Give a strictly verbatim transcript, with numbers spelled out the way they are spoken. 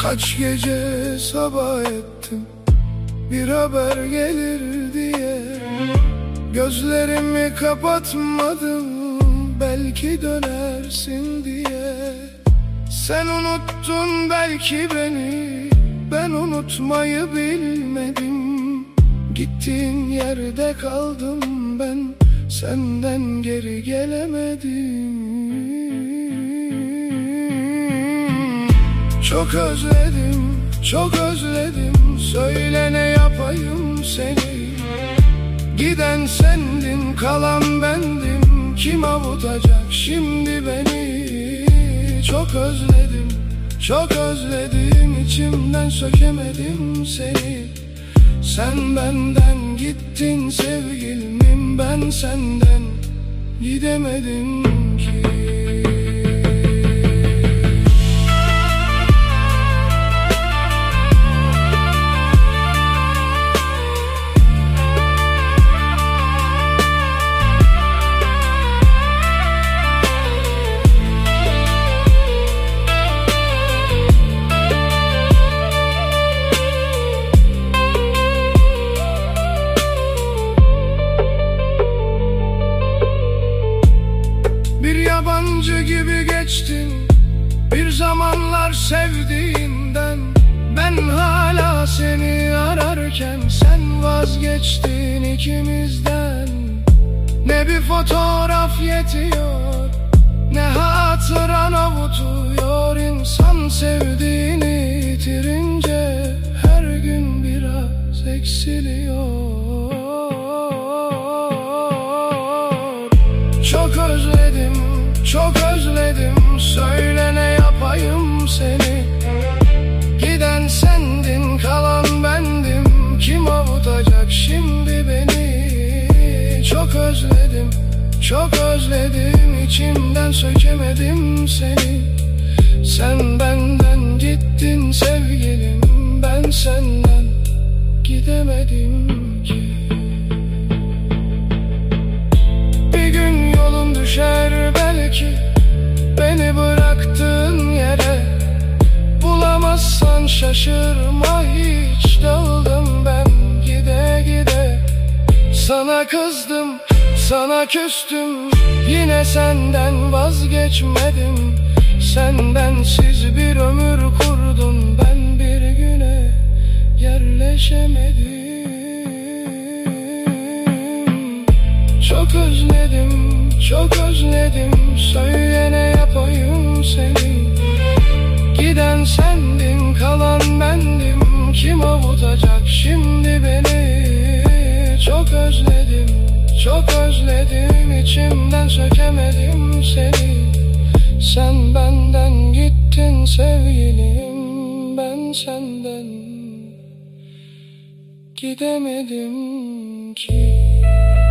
Kaç gece sabah ettim bir haber gelir diye. Gözlerimi kapatmadım belki dönersin diye. Sen unuttun belki beni, ben unutmayı bilmedim. Gittiğin yerde kaldım ben, senden geri gelemedim. Çok özledim, çok özledim. Söyle ne yapayım seni? Giden sendin, kalan bendim. Kim avutacak şimdi beni? Çok özledim, çok özledim. İçimden sökemedim seni. Sen benden gittin sevgilimim, ben senden gidemedim ki. Yabancı gibi geçtin bir zamanlar sevdiğinden. Ben hala seni ararken sen vazgeçtin ikimizden. Ne bir fotoğraf yetiyor, ne hatıran avutuyor. İnsan sevdiğini yitirince her gün biraz eksiliyor. Çok özledim, çok özledim. Söyle ne yapayım seni? Giden sendin, kalan bendim. Kim avutacak şimdi beni? Çok özledim, çok özledim. İçimden sökemedim seni. Sen benden gittin sevgilim, ben senden gidemedim ki. Bir gün yolun düşer belki, beni bıraktığın yere. Bulamazsan şaşırma hiç, dağıldım ben gide gide. Sana kızdım, sana küstüm, yine senden vazgeçmedim. Sen bensiz bir ömür kurdun, ben bir güne yerleşemedim. Çok özledim, çok özledim. Söyle ne yapayım seni? Giden sendin, kalan bendim. Kim avutacak şimdi beni? Çok özledim, çok özledim. İçimden sökemedim seni. Sen benden gittin sevgilim, ben senden gidemedim ki.